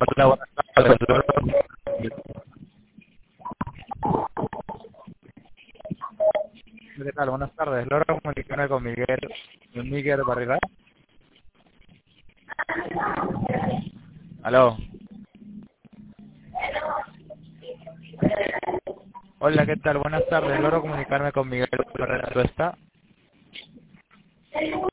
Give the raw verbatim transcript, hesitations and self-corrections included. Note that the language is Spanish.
Hola, buenas tardes. ¿Qué tal? Buenas tardes. ¿Logro comunicarme con Miguel, Miguel Barrera? Aló. Hola, ¿qué tal? Buenas tardes. ¿Logro comunicarme con Miguel Barrera? ¿Tú está?